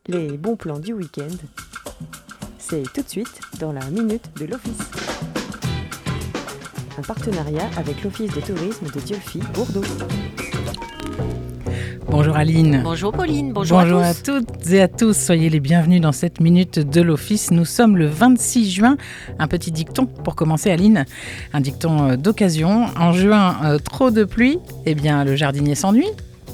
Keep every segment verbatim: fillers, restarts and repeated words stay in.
Les bons plans du week-end, c'est tout de suite dans la Minute de l'Office. Un partenariat avec l'Office de tourisme de Dieulefit, Bourdeaux. Bonjour Aline. Bonjour Pauline, bonjour, bonjour à, à toutes et à tous. Soyez les bienvenus dans cette Minute de l'Office. Nous sommes le vingt-six juin. Un petit dicton pour commencer Aline. Un dicton d'occasion. En juin, euh, trop de pluie. Eh bien, le jardinier s'ennuie.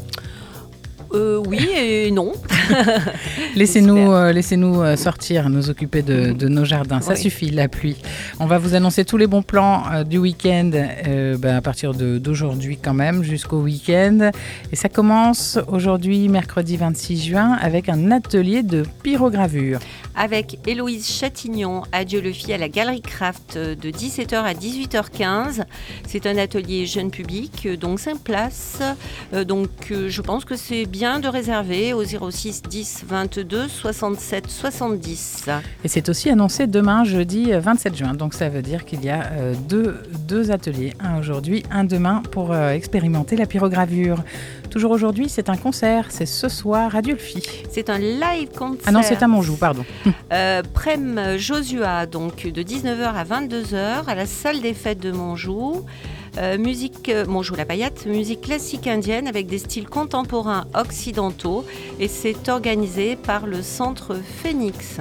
Euh, oui et non. Laissez-nous, euh, laissez-nous euh, sortir, nous occuper de, de nos jardins. Ça oui. Suffit, la pluie. On va vous annoncer tous les bons plans euh, du week-end euh, bah, à partir de, d'aujourd'hui quand même, jusqu'au week-end. Et ça commence aujourd'hui, mercredi vingt-six juin, avec un atelier de pyrogravure. Avec Héloïse Chatignon à Dieulefit à la Galerie Craft de dix-sept heures à dix-huit heures quinze. C'est un atelier jeune public, donc cinq places. Euh, donc euh, je pense que c'est bien de réserver au zéro six dix vingt-deux soixante-sept soixante-dix. Et c'est aussi annoncé demain, jeudi vingt-sept juin. Donc ça veut dire qu'il y a euh, deux, deux ateliers, un aujourd'hui, un demain, pour euh, expérimenter la pyrogravure. Toujours aujourd'hui, c'est un concert, c'est ce soir à Dieulefit. C'est un live concert. Ah non, c'est à Montjoux, pardon. Euh, Prem Josua, donc de dix-neuf heures à vingt-deux heures, à la salle des fêtes de Montjoux. Euh, musique, euh, Montjoux la Paillette, musique classique indienne avec des styles contemporains occidentaux, et c'est organisé par le Centre Phoenix.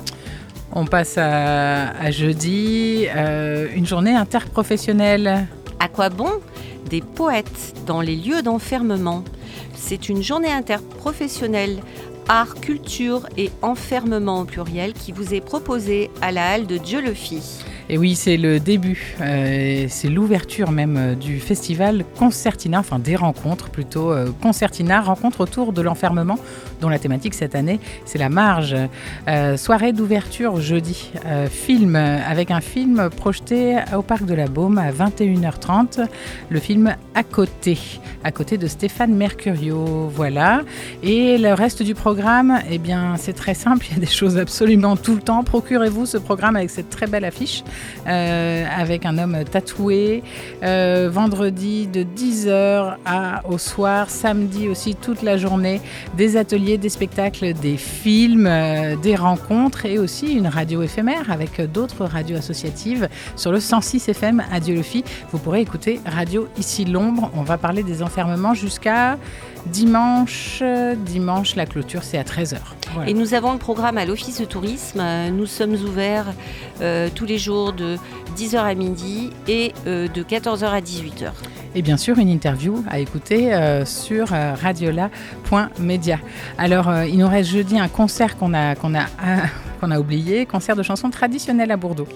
On passe à, à jeudi, euh, une journée interprofessionnelle. À quoi bon ? Des poètes dans les lieux d'enfermement. C'est une journée interprofessionnelle art, culture et enfermement au pluriel qui vous est proposée à la halle de Dieulefit. Et oui, c'est le début, euh, c'est l'ouverture même euh, du festival Concertina, enfin des rencontres plutôt, euh, Concertina, rencontres autour de l'enfermement, dont la thématique cette année, c'est la marge. Euh, soirée d'ouverture jeudi, euh, film, avec un film projeté au Parc de la Baume à vingt et une heures trente, le film À côté, à côté de Stéphane Mercurio, voilà. Et le reste du programme, eh bien c'est très simple, il y a des choses absolument tout le temps. Procurez-vous ce programme avec cette très belle affiche. Euh, avec un homme tatoué, euh, vendredi de dix heures à, au soir, samedi aussi toute la journée, des ateliers, des spectacles, des films, euh, des rencontres et aussi une radio éphémère avec d'autres radios associatives sur le cent six F M à Dieulefit. Vous pourrez écouter Radio Ici l'Ombre. On va parler des enfermements jusqu'à dimanche. Dimanche, la clôture, c'est à treize heures. Voilà. Et nous avons le programme à l'Office de tourisme. Nous sommes ouverts euh, tous les jours de dix heures à midi et euh, de quatorze heures à dix-huit heures. Et bien sûr, une interview à écouter euh, sur euh, radiola point media. Alors, euh, il nous reste jeudi un concert qu'on a, qu'on a, euh, qu'on a oublié, concert de chansons traditionnelles à Bourdeaux.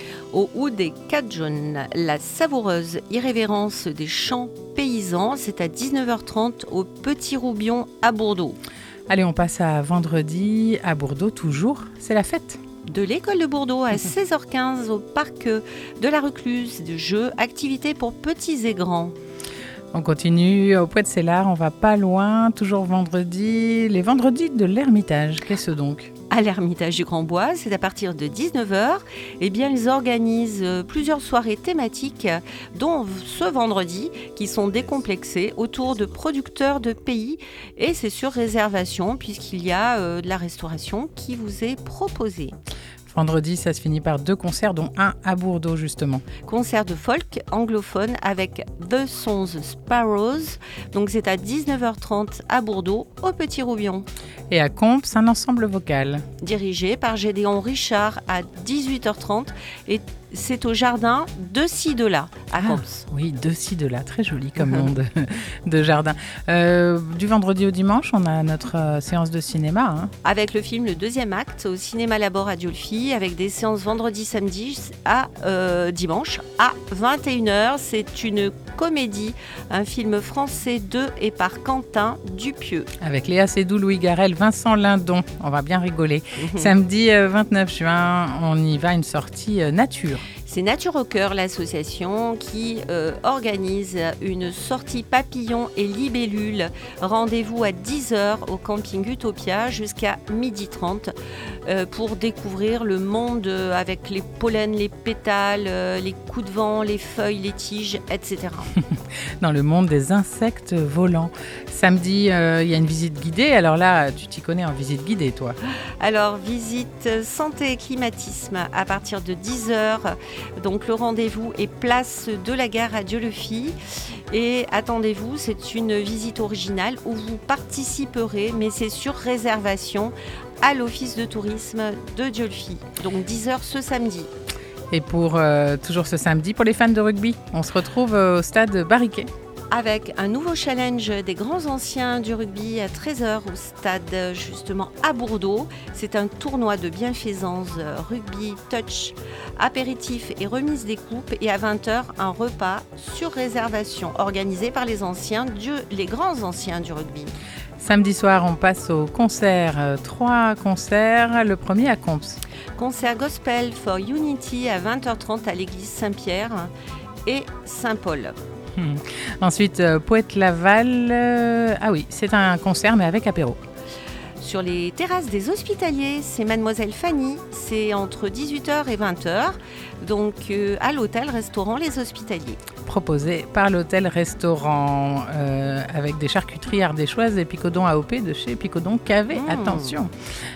Au Oud des Cadjounes, la savoureuse irrévérence des chants paysans, c'est à dix-neuf heures trente au Petit Roubion à Bourdeaux. Allez, on passe à vendredi à Bourdeaux, toujours, c'est la fête. De l'école de Bourdeaux à seize heures quinze au parc de la Recluse, de jeux, activités pour petits et grands. On continue au Poids-de-Célard, on va pas loin, toujours vendredi, les vendredis de l'Ermitage. Qu'est-ce donc ? À l'Ermitage du Grand Bois, c'est à partir de dix-neuf heures. Eh bien, ils organisent plusieurs soirées thématiques, dont ce vendredi, qui sont décomplexées autour de producteurs de pays. Et c'est sur réservation, puisqu'il y a euh, de la restauration qui vous est proposée. Vendredi, ça se finit par deux concerts, dont un à Bourdeaux, justement. Concert de folk anglophone avec The Sons Sparrows. Donc, c'est à dix-neuf heures trente à Bourdeaux, au Petit Roubion. Et à Comps, un ensemble vocal. Dirigé par Gédéon Richard à dix-huit heures trente. Et c'est au jardin de ci, de là, à ah, Comps. Oui, de ci, de là. Très joli comme nom de, de jardin. Euh, du vendredi au dimanche, on a notre euh, séance de cinéma. Hein. Avec le film Le Deuxième Acte au Cinéma Labor à Dieulefit, avec des séances vendredi, samedi à euh, dimanche à vingt et une heures. C'est une comédie, un film français de et par Quentin Dupieux. Avec Léa Seydoux, Louis Garrel, Vincent Lindon. On va bien rigoler. Samedi euh, vingt-neuf juin, on y va, une sortie euh, nature. C'est Nature au Cœur, l'association qui euh, organise une sortie papillon et libellule. Rendez-vous à dix heures au camping Utopia jusqu'à midi trente euh, pour découvrir le monde euh, avec les pollens, les pétales, euh, les coups de vent, les feuilles, les tiges, et cetera. dans le monde des insectes volants. Samedi, euh, il y a une visite guidée. Alors là, tu t'y connais en visite guidée, toi. Alors, visite santé et climatisme à partir de dix heures. Donc, le rendez-vous est place de la gare à Dieulefit. Et attendez-vous, c'est une visite originale où vous participerez, mais c'est sur réservation à l'office de tourisme de Dieulefit. Donc, dix heures ce samedi. Et pour euh, toujours ce samedi, pour les fans de rugby, on se retrouve euh, au stade Barriquet. Avec un nouveau challenge des grands anciens du rugby à treize heures au stade justement à Bordeaux. C'est un tournoi de bienfaisance rugby, touch, apéritif et remise des coupes. Et à vingt heures, un repas sur réservation organisé par les anciens, du, les grands anciens du rugby. Samedi soir, on passe au concert. Euh, trois concerts. Le premier à Comps. Concert Gospel for Unity à vingt heures trente à l'église Saint-Pierre et Saint-Paul. Hmm. Ensuite, euh, Poète-Laval. Euh, ah oui, c'est un concert, mais avec apéro. Sur les terrasses des Hospitaliers, c'est Mademoiselle Fanny. C'est entre dix-huit heures et vingt heures. Donc, euh, à l'hôtel-restaurant Les Hospitaliers. Proposé par l'hôtel-restaurant euh, avec des charcuteries ardéchoises et picodons A O P de chez Picodon K V. Mmh. Attention.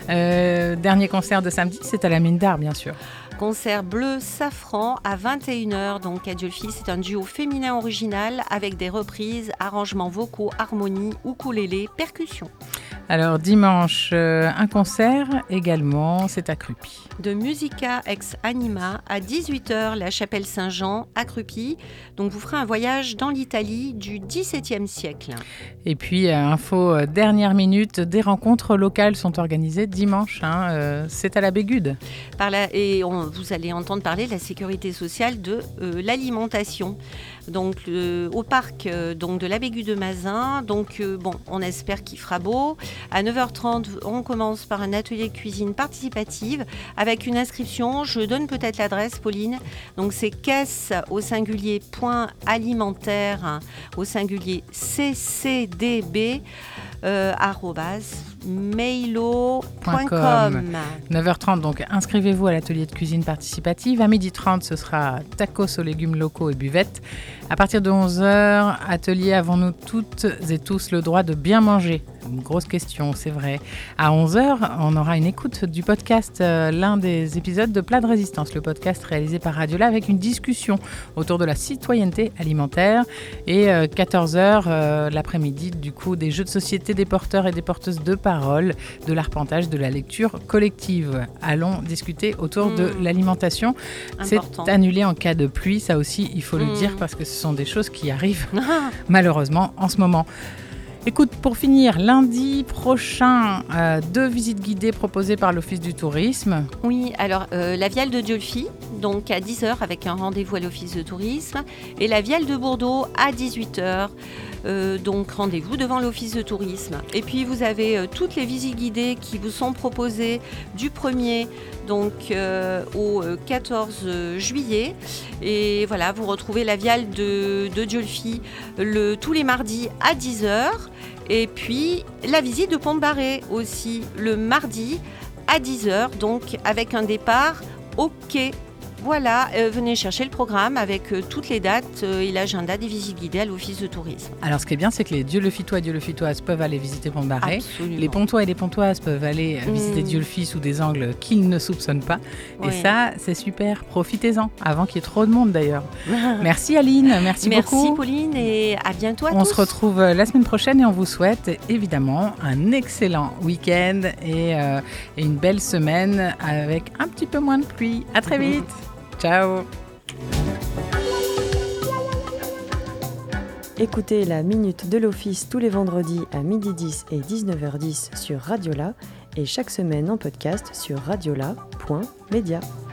Euh, dernier concert de samedi, c'est à la Mine d'Art, bien sûr. Concert bleu safran à vingt et une heures. Donc à Dieulefit, c'est un duo féminin original avec des reprises, arrangements vocaux, harmonie, ukulélé, percussion. Alors dimanche, euh, un concert également, c'est à Crupy. De Musica ex Anima à dix-huit heures, la chapelle Saint-Jean à Crupy. Donc vous ferez un voyage dans l'Italie du dix-septième siècle. Et puis, euh, info euh, dernière minute, des rencontres locales sont organisées dimanche. Hein, euh, c'est à la Bégude. Par la, et on, vous allez entendre parler de la sécurité sociale de euh, l'alimentation. Donc euh, au parc euh, donc, de la Bégude de Mazin. Donc euh, bon, on espère qu'il fera beau. À neuf heures trente, on commence par un atelier de cuisine participative avec une inscription. Je donne peut-être l'adresse, Pauline. Donc c'est caisse au singulier point alimentaire au singulier ccdb euh, arrobase mailo point com. neuf heures trente, donc inscrivez-vous à l'atelier de cuisine participative. À midi trente, ce sera tacos aux légumes locaux et buvette. À partir de onze heures, atelier avons-nous toutes et tous le droit de bien manger ? Une grosse question, c'est vrai. À onze heures, on aura une écoute du podcast, euh, l'un des épisodes de Plat de Résistance, le podcast réalisé par Radiola avec une discussion autour de la citoyenneté alimentaire. Et euh, quatorze heures, euh, l'après-midi, du coup, des jeux de société, des porteurs et des porteuses de parole, de l'arpentage, de la lecture collective. Allons discuter autour mmh. de l'alimentation. Important. C'est annulé en cas de pluie, ça aussi, il faut mmh. le dire, parce que ce sont des choses qui arrivent malheureusement en ce moment. Écoute, pour finir, lundi prochain, euh, deux visites guidées proposées par l'Office du tourisme. Oui, alors euh, la Viale de Dieulefit, donc à dix heures avec un rendez-vous à l'Office de tourisme, et la Viale de Bordeaux à dix-huit heures. Euh, donc rendez-vous devant l'Office de tourisme. Et puis vous avez euh, toutes les visites guidées qui vous sont proposées du premier donc, euh, au quatorze juillet. Et voilà, vous retrouvez la Viale de, de Dieulefit le, tous les mardis à dix heures. Et puis la visite de Pont-de-Barré aussi le mardi à dix heures, donc avec un départ au quai. Voilà, euh, venez chercher le programme avec euh, toutes les dates euh, et l'agenda des visites guidées à l'Office de tourisme. Alors ce qui est bien, c'est que les Dieulefitois et Dieulefitoises peuvent aller visiter Pont-de-Barré. Absolument. Les Pontois et les Pontoises peuvent aller mmh. visiter Dieulefit sous des angles qu'ils ne soupçonnent pas. Oui. Et ça, c'est super. Profitez-en, avant qu'il y ait trop de monde d'ailleurs. Merci Aline, merci, merci beaucoup. Merci Pauline et à bientôt à on tous. On se retrouve la semaine prochaine et on vous souhaite évidemment un excellent week-end et, euh, et une belle semaine avec un petit peu moins de pluie. À très vite. Ciao. Écoutez la Minute de l'Office tous les vendredis à midi dix et dix-neuf heures dix sur Radiola et chaque semaine en podcast sur radiola point media.